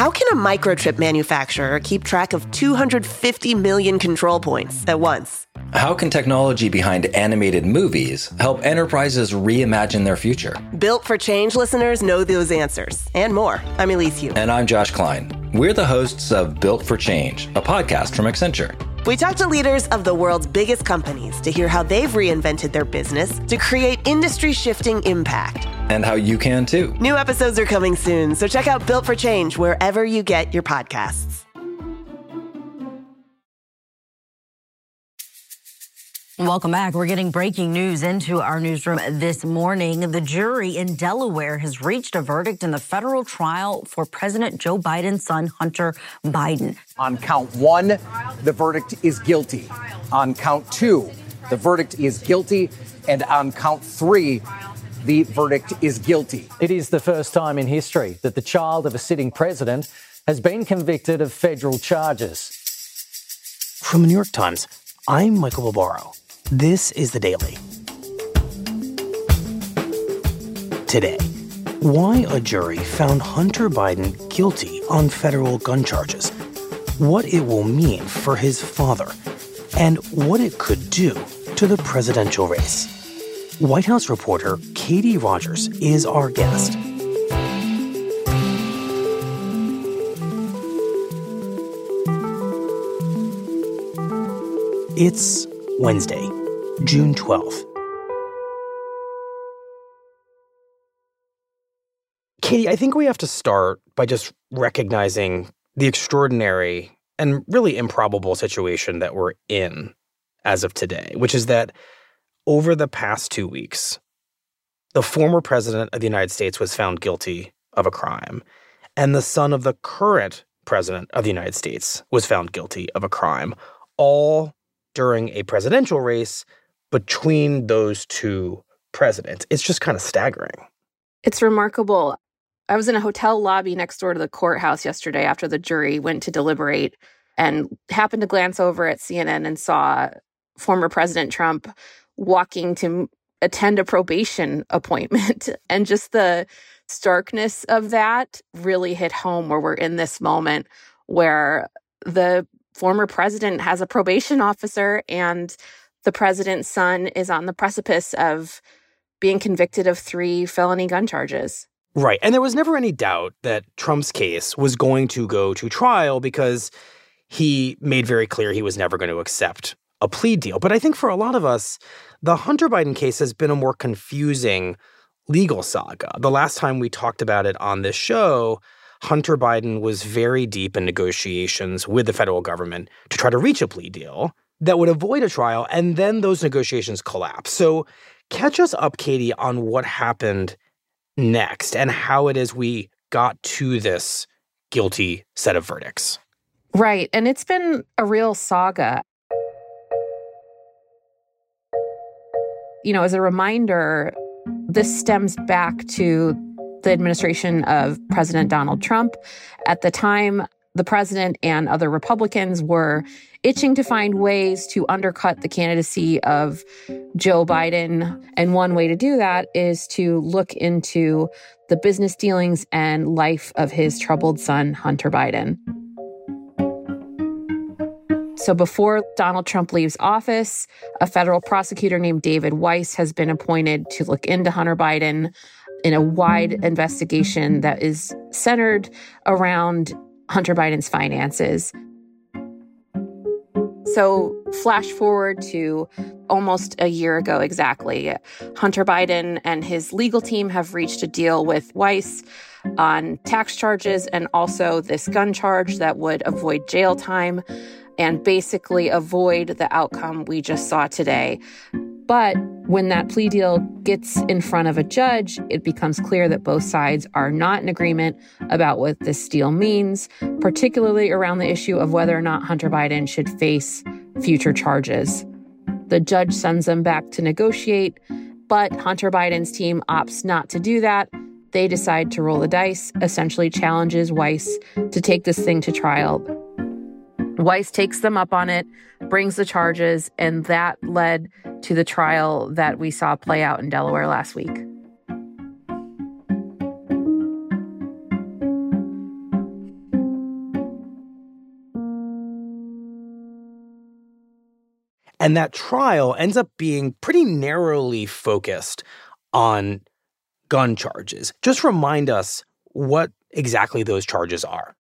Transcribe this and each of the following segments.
How can a microchip manufacturer keep track of 250 million control points at once? How can technology behind animated movies help enterprises reimagine their future? Built for Change listeners know those answers and more. I'm Elise Hu. And I'm Josh Klein. We're the hosts of Built for Change, a podcast from Accenture. We talk to leaders of the world's biggest companies to hear how they've reinvented their business to create industry-shifting impact. And how you can too. New episodes are coming soon, so check out Built for Change wherever you get your podcasts. Welcome back. We're getting breaking news into our newsroom this morning. The jury in Delaware has reached a verdict in the federal trial for President Joe Biden's son, Hunter Biden. On count one, the verdict is guilty. On count two, the verdict is guilty. And on count three, the verdict is guilty. It is the first time in history that the child of a sitting president has been convicted of federal charges. From the New York Times, I'm Michael Barbaro. This is The Daily. Today, why a jury found Hunter Biden guilty on federal gun charges, what it will mean for his father, and what it could do to the presidential race. White House reporter Katie Rogers is our guest. It's Wednesday, June 12th. Katie, I think we have to start by just recognizing the extraordinary and really improbable situation that we're in as of today, which is that over the past 2 weeks, the former president of the United States was found guilty of a crime, and the son of the current president of the United States was found guilty of a crime, all during a presidential race between those two presidents. It's just kind of staggering. It's remarkable. I was in a hotel lobby next door to the courthouse yesterday after the jury went to deliberate and happened to glance over at CNN and saw former President Trump walking to attend a probation appointment. And just the starkness of that really hit home, where we're in this moment where the former president has a probation officer and the president's son is on the precipice of being convicted of 3 felony gun charges. Right. And there was never any doubt that Trump's case was going to go to trial because he made very clear he was never going to accept a plea deal. But I think for a lot of us, the Hunter Biden case has been a more confusing legal saga. The last time we talked about it on this show, Hunter Biden was very deep in negotiations with the federal government to try to reach a plea deal that would avoid a trial, and then those negotiations collapsed. So catch us up, Katie, on what happened next and how it is we got to this guilty set of verdicts. Right. And it's been a real saga. You know, as a reminder, this stems back to the administration of President Donald Trump. At the time, the president and other Republicans were itching to find ways to undercut the candidacy of Joe Biden. And one way to do that is to look into the business dealings and life of his troubled son, Hunter Biden. So before Donald Trump leaves office, a federal prosecutor named David Weiss has been appointed to look into Hunter Biden in a wide investigation that is centered around Hunter Biden's finances. So flash forward to almost a year ago exactly. Hunter Biden and his legal team have reached a deal with Weiss on tax charges and also this gun charge that would avoid jail time and basically avoid the outcome we just saw today. But when that plea deal gets in front of a judge, it becomes clear that both sides are not in agreement about what this deal means, particularly around the issue of whether or not Hunter Biden should face future charges. The judge sends them back to negotiate, but Hunter Biden's team opts not to do that. They decide to roll the dice, essentially challenges Weiss to take this thing to trial. Weiss takes them up on it, brings the charges, and that led to the trial that we saw play out in Delaware last week. And that trial ends up being pretty narrowly focused on gun charges. Just remind us what exactly those charges are.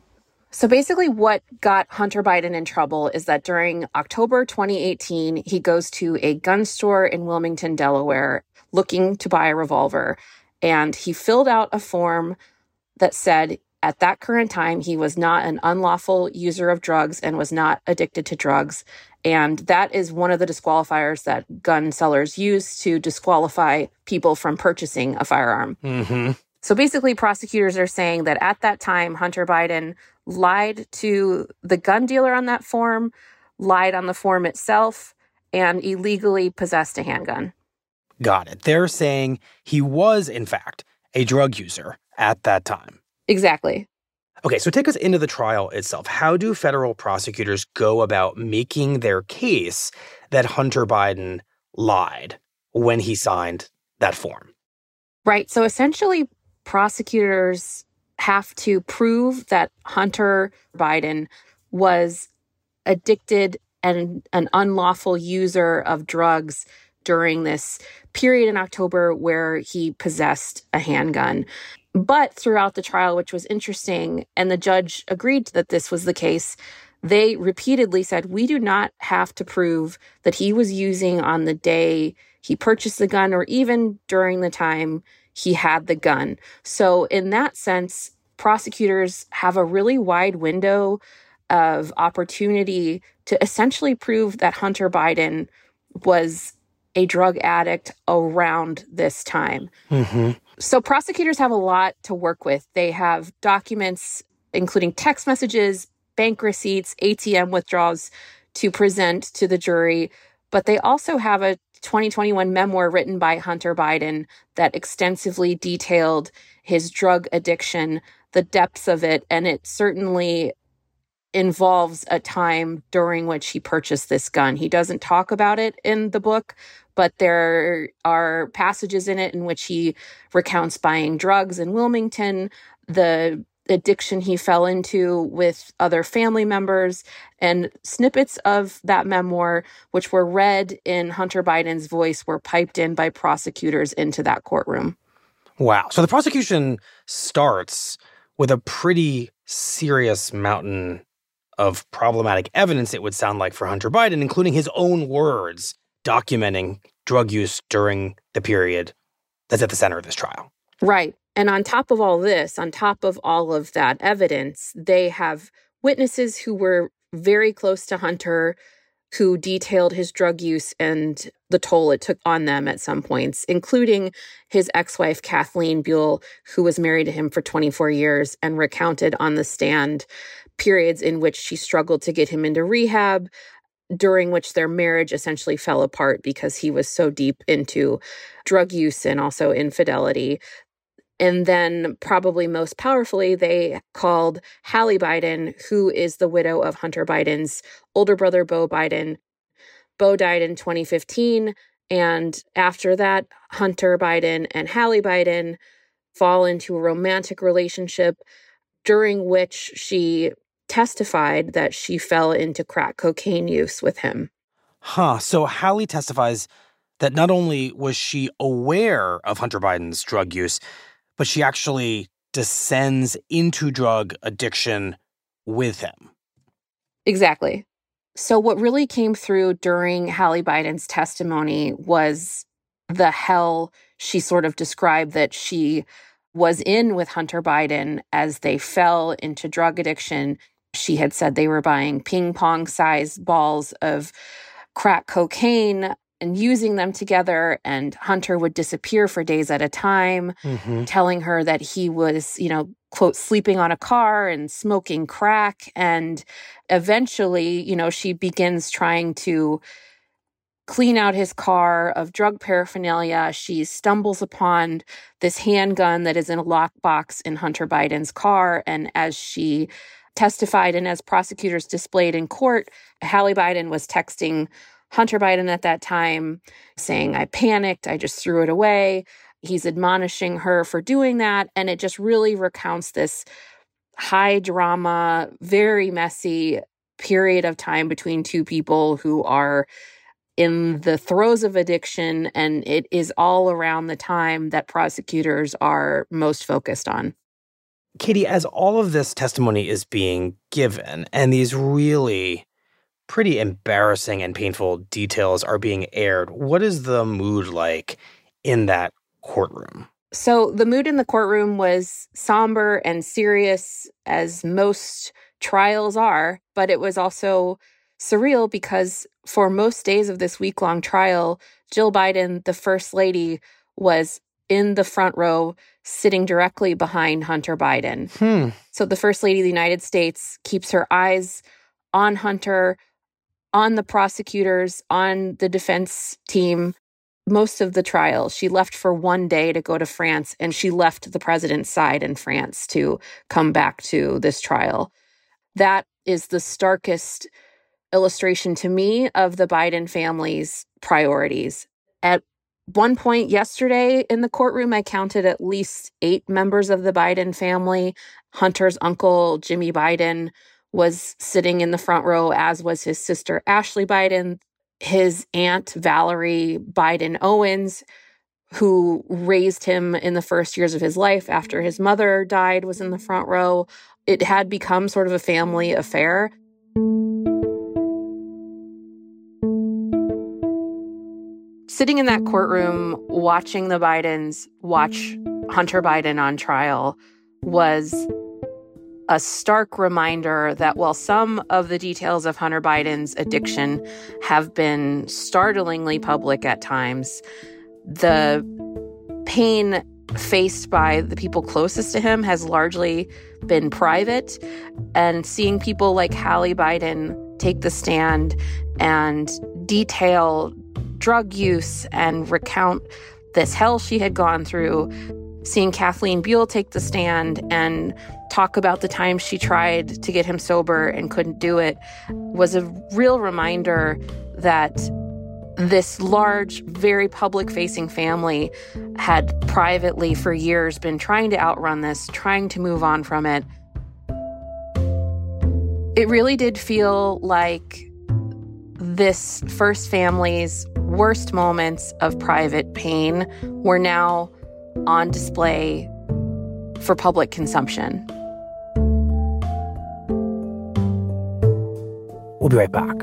So basically what got Hunter Biden in trouble is that during October 2018, he goes to a gun store in Wilmington, Delaware, looking to buy a revolver. And he filled out a form that said at that current time, he was not an unlawful user of drugs and was not addicted to drugs. And that is one of the disqualifiers that gun sellers use to disqualify people from purchasing a firearm. Mm-hmm. So basically, prosecutors are saying that at that time, Hunter Biden lied to the gun dealer on that form, lied on the form itself, and illegally possessed a handgun. Got it. They're saying he was, in fact, a drug user at that time. Exactly. Okay, so take us into the trial itself. How do federal prosecutors go about making their case that Hunter Biden lied when he signed that form? Right. So essentially, prosecutors have to prove that Hunter Biden was addicted and an unlawful user of drugs during this period in October where he possessed a handgun. But throughout the trial, which was interesting, and the judge agreed that this was the case, they repeatedly said, we do not have to prove that he was using on the day he purchased the gun or even during the time he had the gun. So in that sense, prosecutors have a really wide window of opportunity to essentially prove that Hunter Biden was a drug addict around this time. Mm-hmm. So prosecutors have a lot to work with. They have documents, including text messages, bank receipts, ATM withdrawals to present to the jury. But they also have a 2021 memoir written by Hunter Biden that extensively detailed his drug addiction, the depths of it, and it certainly involves a time during which he purchased this gun. He doesn't talk about it in the book, but there are passages in it in which he recounts buying drugs in Wilmington, the addiction he fell into with other family members, and snippets of that memoir, which were read in Hunter Biden's voice, were piped in by prosecutors into that courtroom. Wow. So the prosecution starts with a pretty serious mountain of problematic evidence, it would sound like, for Hunter Biden, including his own words documenting drug use during the period that's at the center of this trial. Right. And on top of all this, on top of all of that evidence, they have witnesses who were very close to Hunter, who detailed his drug use and the toll it took on them at some points, including his ex-wife, Kathleen Buell, who was married to him for 24 years and recounted on the stand periods in which she struggled to get him into rehab, during which their marriage essentially fell apart because he was so deep into drug use and also infidelity. And then probably most powerfully, they called Hallie Biden, who is the widow of Hunter Biden's older brother, Beau Biden. Beau died in 2015. And after that, Hunter Biden and Hallie Biden fall into a romantic relationship during which she testified that she fell into crack cocaine use with him. So Hallie testifies that not only was she aware of Hunter Biden's drug use, but she actually descends into drug addiction with him. Exactly. So what really came through during Hallie Biden's testimony was the hell she sort of described that she was in with Hunter Biden as they fell into drug addiction. She had said they were buying ping pong sized balls of crack cocaine and using them together, and Hunter would disappear for days at a time, telling her that he was, quote, sleeping on a car and smoking crack. And eventually, she begins trying to clean out his car of drug paraphernalia. She stumbles upon this handgun that is in a lockbox in Hunter Biden's car. And as she testified and as prosecutors displayed in court, Hallie Biden was texting Hunter Biden at that time saying, "I panicked, I just threw it away." He's admonishing her for doing that. And it just really recounts this high drama, very messy period of time between two people who are in the throes of addiction, and it is all around the time that prosecutors are most focused on. Katie, as all of this testimony is being given and these really pretty embarrassing and painful details are being aired, what is the mood like in that courtroom? So the mood in the courtroom was somber and serious, as most trials are, but it was also surreal because for most days of this week-long trial, Jill Biden, the First Lady, was in the front row sitting directly behind Hunter Biden. So the First Lady of the United States keeps her eyes on Hunter, on the prosecutors, on the defense team. Most of the trial, she left for one day to go to France, and she left the president's side in France to come back to this trial. That is the starkest illustration to me of the Biden family's priorities. At one point yesterday in the courtroom, I counted at least 8 members of the Biden family. Hunter's uncle, Jimmy Biden, was sitting in the front row, as was his sister, Ashley Biden. His aunt, Valerie Biden Owens, who raised him in the first years of his life after his mother died, was in the front row. It had become sort of a family affair. Sitting in that courtroom, watching the Bidens watch Hunter Biden on trial was a stark reminder that while some of the details of Hunter Biden's addiction have been startlingly public at times, the pain faced by the people closest to him has largely been private. And seeing people like Hallie Biden take the stand and detail drug use and recount this hell she had gone through, seeing Kathleen Buell take the stand and talk about the time she tried to get him sober and couldn't do it, was a real reminder that this large, very public-facing family had privately for years been trying to outrun this, trying to move on from it. It really did feel like this first family's worst moments of private pain were now on display for public consumption. We'll be right back.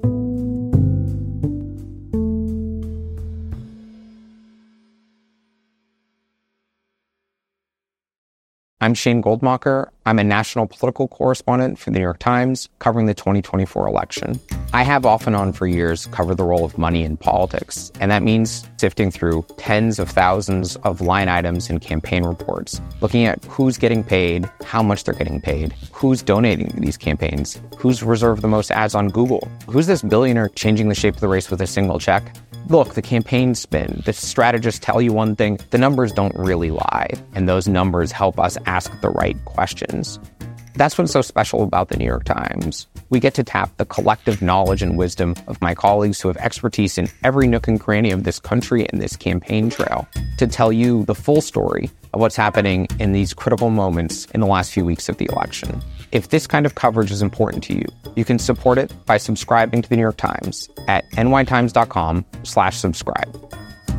I'm Shane Goldmacher. I'm a national political correspondent for the New York Times, covering the 2024 election. I have off and on for years covered the role of money in politics, and that means sifting through tens of thousands of line items in campaign reports, looking at who's getting paid, how much they're getting paid, who's donating to these campaigns, who's reserved the most ads on Google, who's this billionaire changing the shape of the race with a single check. Look, the campaign spin, the strategists tell you one thing, the numbers don't really lie, and those numbers help us ask the right questions. That's what's so special about the New York Times. We get to tap the collective knowledge and wisdom of my colleagues who have expertise in every nook and cranny of this country and this campaign trail to tell you the full story of what's happening in these critical moments in the last few weeks of the election. If this kind of coverage is important to you, you can support it by subscribing to the New York Times at nytimes.com/subscribe.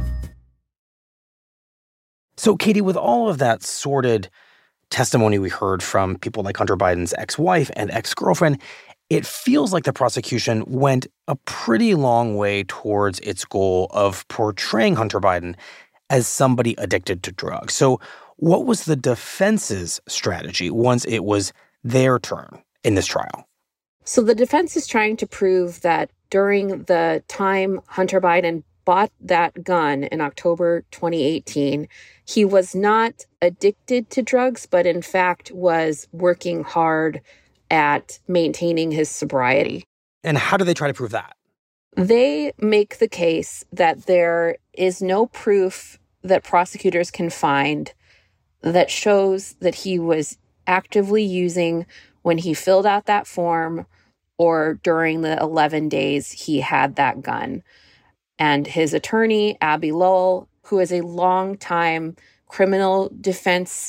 So, Katie, with all of that sordid testimony we heard from people like Hunter Biden's ex-wife and ex-girlfriend, it feels like the prosecution went a pretty long way towards its goal of portraying Hunter Biden as somebody addicted to drugs. So what was the defense's strategy once it was their turn in this trial? So the defense is trying to prove that during the time Hunter Biden bought that gun in October 2018, he was not addicted to drugs, but in fact was working hard at maintaining his sobriety. And how do they try to prove that? They make the case that there is no proof that prosecutors can find that shows that he was actively using when he filled out that form or during the 11 days he had that gun. And his attorney, Abbe Lowell, who is a longtime criminal defense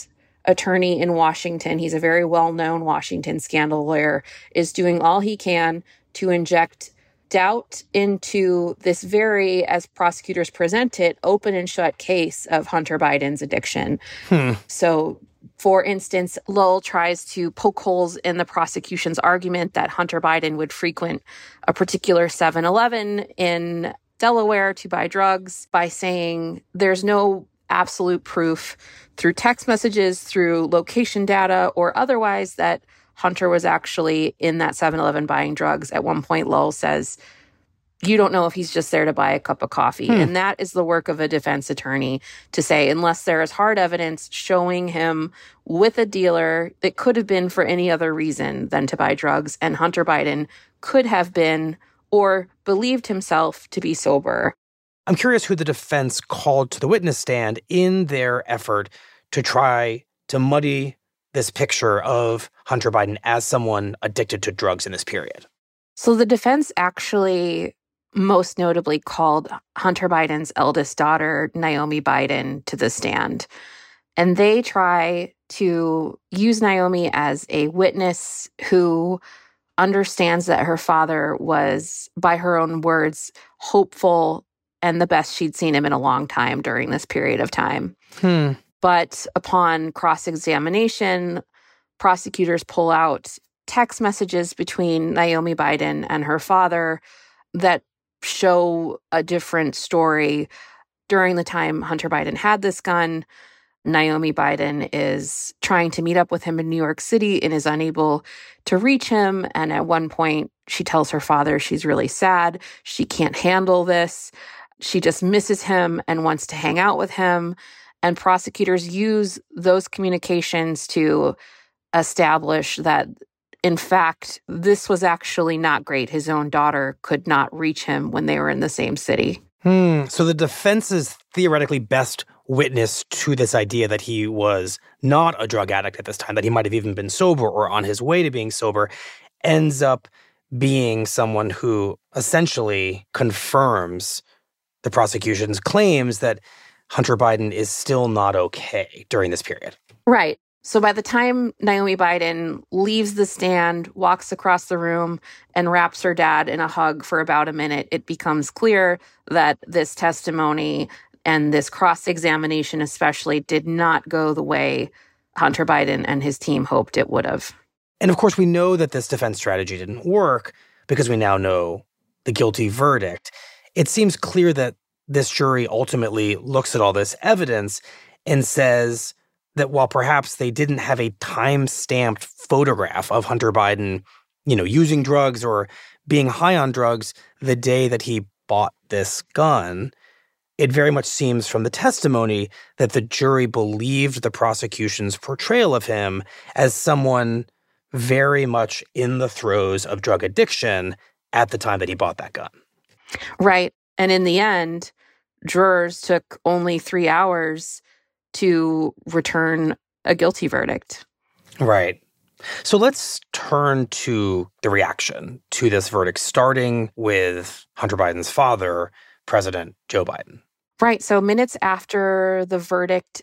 attorney in Washington, he's a very well-known Washington scandal lawyer, is doing all he can to inject doubt into this very, as prosecutors present it, open and shut case of Hunter Biden's addiction. So, for instance, Lowell tries to poke holes in the prosecution's argument that Hunter Biden would frequent a particular 7-Eleven in Delaware to buy drugs by saying there's no absolute proof through text messages, through location data, or otherwise that Hunter was actually in that 7-Eleven buying drugs. At one point, Lowell says, you don't know if he's just there to buy a cup of coffee. And that is the work of a defense attorney to say, unless there is hard evidence showing him with a dealer that could have been for any other reason than to buy drugs, and Hunter Biden could have been or believed himself to be sober. I'm curious who the defense called to the witness stand in their effort to try to muddy this picture of Hunter Biden as someone addicted to drugs in this period. So the defense actually most notably called Hunter Biden's eldest daughter, Naomi Biden, to the stand. And they try to use Naomi as a witness who understands that her father was, by her own words, hopeful and the best she'd seen him in a long time during this period of time. But upon cross-examination, prosecutors pull out text messages between Naomi Biden and her father that show a different story. During the time Hunter Biden had this gun, Naomi Biden is trying to meet up with him in New York City and is unable to reach him. And at one point, she tells her father she's really sad. She can't handle this. She just misses him and wants to hang out with him. And prosecutors use those communications to establish that, in fact, this was actually not great. His own daughter could not reach him when they were in the same city. So the defense's theoretically best witness to this idea that he was not a drug addict at this time, that he might have even been sober or on his way to being sober, ends up being someone who essentially confirms the prosecution's claims that Hunter Biden is still not okay during this period. Right. So by the time Naomi Biden leaves the stand, walks across the room, and wraps her dad in a hug for about a minute, it becomes clear that this testimony and this cross-examination especially did not go the way Hunter Biden and his team hoped it would have. And of course, we know that this defense strategy didn't work because we now know the guilty verdict. It seems clear that this jury ultimately looks at all this evidence and says that while perhaps they didn't have a time-stamped photograph of Hunter Biden, using drugs or being high on drugs the day that he bought this gun, it very much seems from the testimony that the jury believed the prosecution's portrayal of him as someone very much in the throes of drug addiction at the time that he bought that gun. Right. And in the end, jurors took only 3 hours to return a guilty verdict. Right. So let's turn to the reaction to this verdict, starting with Hunter Biden's father, President Joe Biden. Right. So minutes after the verdict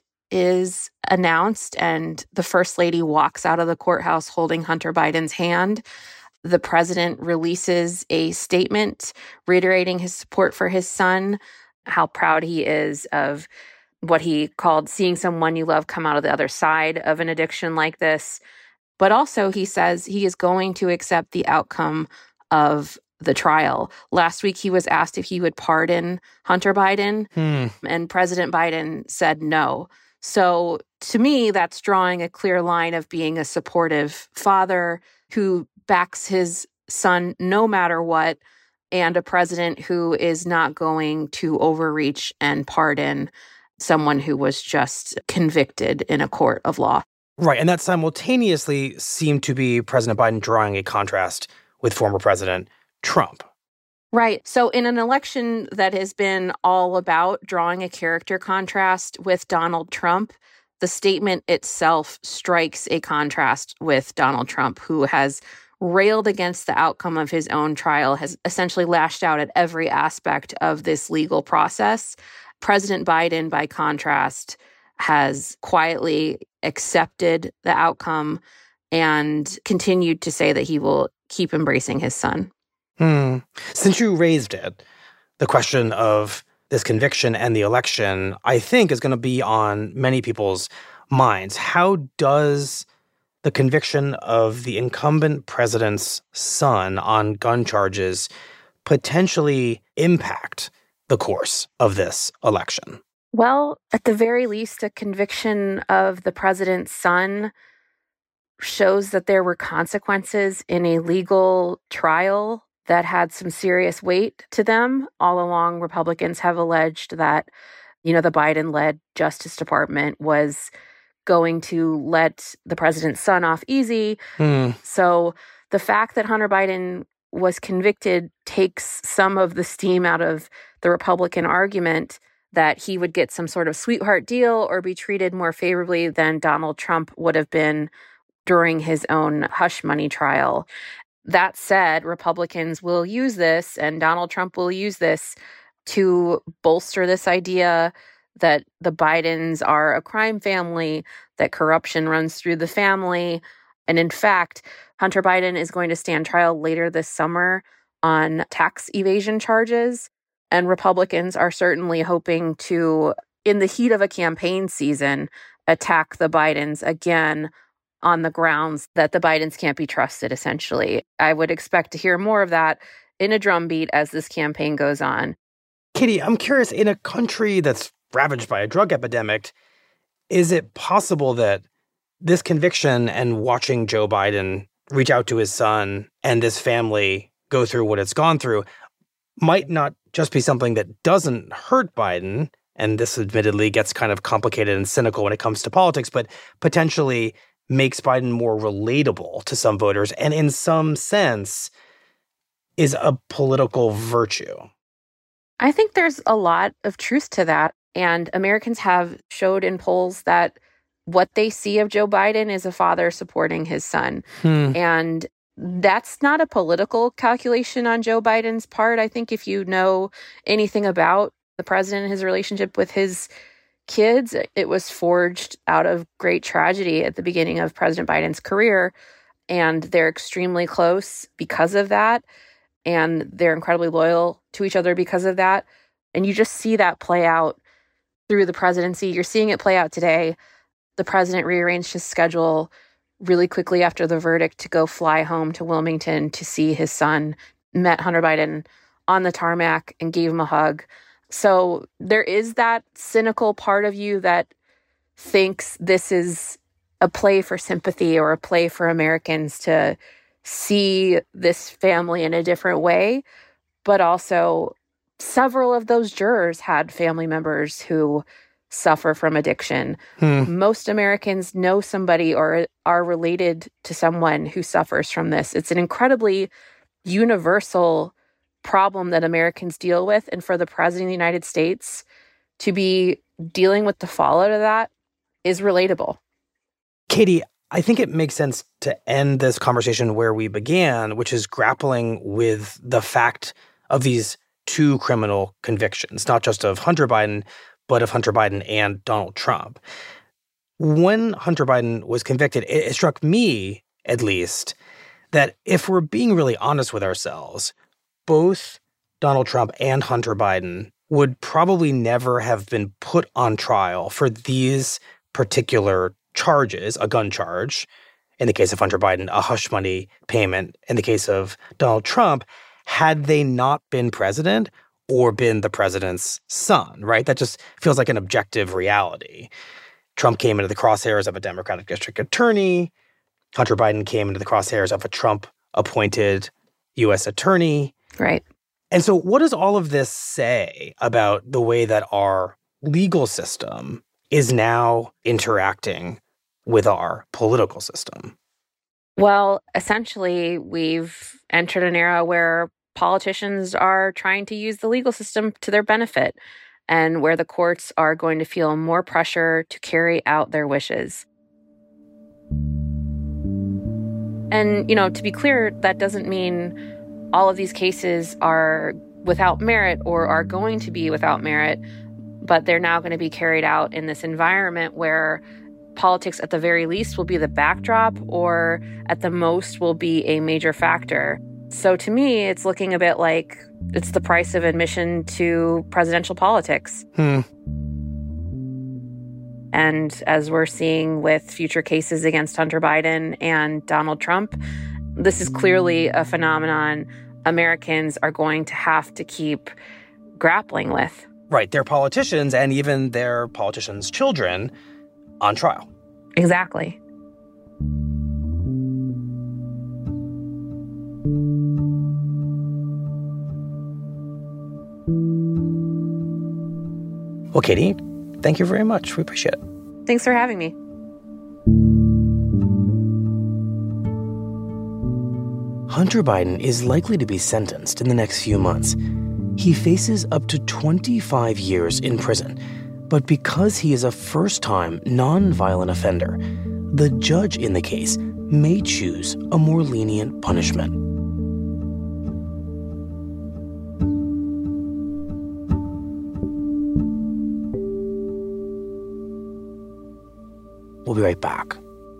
is announced and the First Lady walks out of the courthouse holding Hunter Biden's hand, the president releases a statement reiterating his support for his son, how proud he is of what he called seeing someone you love come out of the other side of an addiction like this. But also he says he is going to accept the outcome of the trial. Last week, he was asked if he would pardon Hunter Biden, and President Biden said no. So to me, that's drawing a clear line of being a supportive father who backs his son no matter what, and a president who is not going to overreach and pardon someone who was just convicted in a court of law. Right, and that simultaneously seemed to be President Biden drawing a contrast with former President Trump. Right. So in an election that has been all about drawing a character contrast with Donald Trump, the statement itself strikes a contrast with Donald Trump, who has railed against the outcome of his own trial, has essentially lashed out at every aspect of this legal process. President Biden, by contrast, has quietly accepted the outcome and continued to say that he will keep embracing his son. Since you raised it, the question of this conviction and the election, I think, is going to be on many people's minds. How does the conviction of the incumbent president's son on gun charges potentially impact the course of this election? Well, at the very least, a conviction of the president's son shows that there were consequences in a legal trial that had some serious weight to them. All along, Republicans have alleged that, the Biden-led Justice Department was going to let the president's son off easy. So the fact that Hunter Biden was convicted takes some of the steam out of the Republican argument that he would get some sort of sweetheart deal or be treated more favorably than Donald Trump would have been during his own hush money trial. That said, Republicans will use this, and Donald Trump will use this to bolster this idea that the Bidens are a crime family, that corruption runs through the family. And in fact, Hunter Biden is going to stand trial later this summer on tax evasion charges. And Republicans are certainly hoping to, in the heat of a campaign season, attack the Bidens again on the grounds that the Bidens can't be trusted, essentially. I would expect to hear more of that in a drumbeat as this campaign goes on. Katie, I'm curious, in a country that's ravaged by a drug epidemic, is it possible that this conviction and watching Joe Biden reach out to his son and this family go through what it's gone through might not just be something that doesn't hurt Biden, and this admittedly gets kind of complicated and cynical when it comes to politics, but potentially makes Biden more relatable to some voters and in some sense is a political virtue? I think there's a lot of truth to that. And Americans have showed in polls that what they see of Joe Biden is a father supporting his son. And that's not a political calculation on Joe Biden's part. I think if you know anything about the president and his relationship with his kids, it was forged out of great tragedy at the beginning of President Biden's career. And they're extremely close because of that. And they're incredibly loyal to each other because of that. And you just see that play out through the presidency. You're seeing it play out today. The president rearranged his schedule really quickly after the verdict to go fly home to Wilmington to see his son, met Hunter Biden on the tarmac and gave him a hug. So there is that cynical part of you that thinks this is a play for sympathy or a play for Americans to see this family in a different way. But also, several of those jurors had family members who suffer from addiction. Most Americans know somebody or are related to someone who suffers from this. It's an incredibly universal problem that Americans deal with. And for the president of the United States to be dealing with the fallout of that is relatable. Katie, I think it makes sense to end this conversation where we began, which is grappling with the fact of these two criminal convictions, not just of Hunter Biden, but of Hunter Biden and Donald Trump. When Hunter Biden was convicted, it struck me, at least, that if we're being really honest with ourselves, both Donald Trump and Hunter Biden would probably never have been put on trial for these particular charges, a gun charge, in the case of Hunter Biden, a hush money payment, in the case of Donald Trump, had they not been president or been the president's son, right? That just feels like an objective reality. Trump came into the crosshairs of a Democratic district attorney. Hunter Biden came into the crosshairs of a Trump-appointed U.S. attorney. Right. And so what does all of this say about the way that our legal system is now interacting with our political system? Well, essentially, we've entered an era where politicians are trying to use the legal system to their benefit and where the courts are going to feel more pressure to carry out their wishes. And, to be clear, that doesn't mean all of these cases are without merit or are going to be without merit, but they're now going to be carried out in this environment where politics at the very least will be the backdrop, or at the most will be a major factor. So to me, it's looking a bit like it's the price of admission to presidential politics. And as we're seeing with future cases against Hunter Biden and Donald Trump, this is clearly a phenomenon Americans are going to have to keep grappling with. Right, their politicians and even their politicians' children on trial. Exactly. Well, Katie, thank you very much. We appreciate it. Thanks for having me. Hunter Biden is likely to be sentenced in the next few months. He faces up to 25 years in prison, but because he is a first-time nonviolent offender, the judge in the case may choose a more lenient punishment. We'll be right back.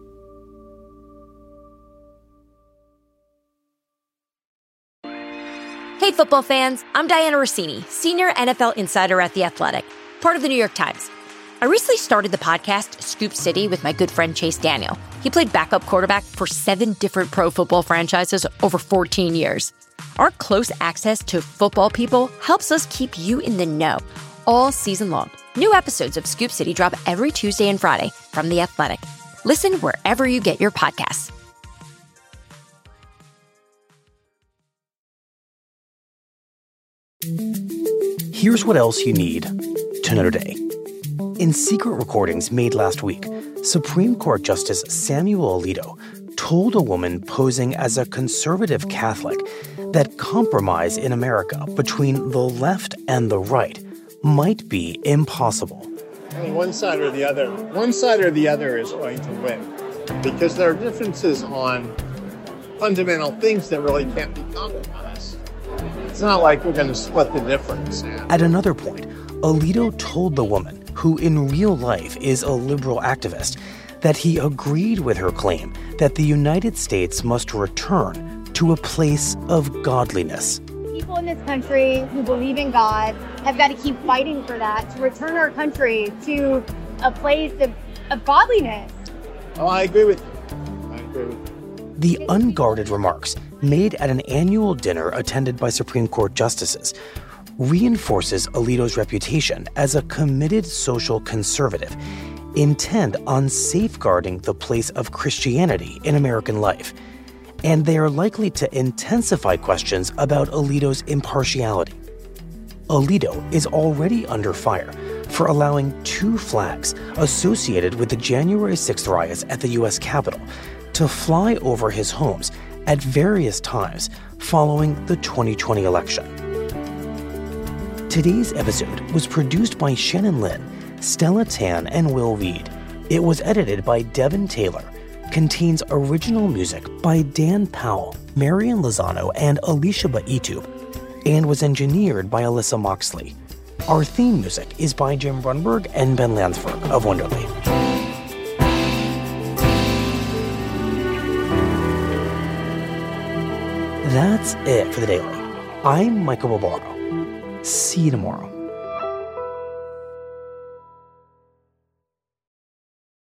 Hey, football fans, I'm Diana Rossini, senior NFL insider at The Athletic, part of the New York Times. I recently started the podcast Scoop City with my good friend Chase Daniel. He played backup quarterback for 7 different pro football franchises over 14 years. Our close access to football people helps us keep you in the know all season long. New episodes of Scoop City drop every Tuesday and Friday from The Athletic. Listen wherever you get your podcasts. Here's what else you need to know today. In secret recordings made last week, Supreme Court Justice Samuel Alito told a woman posing as a conservative Catholic that compromise in America between the left and the right might be impossible. I mean, one side or the other is going to win, because there are differences on fundamental things that really can't be compromised. It's not like we're going to split the difference. At another point, Alito told the woman, who in real life is a liberal activist, that he agreed with her claim that the United States must return to a place of godliness. People in this country who believe in God have got to keep fighting for that, to return our country to a place of godliness. Oh, I agree with you. The unguarded remarks made at an annual dinner attended by Supreme Court justices reinforces Alito's reputation as a committed social conservative, intent on safeguarding the place of Christianity in American life. And they are likely to intensify questions about Alito's impartiality. Alito is already under fire for allowing 2 flags associated with the January 6th riots at the U.S. Capitol to fly over his homes at various times following the 2020 election. Today's episode was produced by Shannon Lin, Stella Tan, and Will Reed. It was edited by Devin Taylor, contains original music by Dan Powell, Marian Lozano, and Alicia Baitub, and was engineered by Alyssa Moxley. Our theme music is by Jim Brunberg and Ben Lansford of Wonderly. That's it for the Daily. I'm Michael Barbaro. See you tomorrow.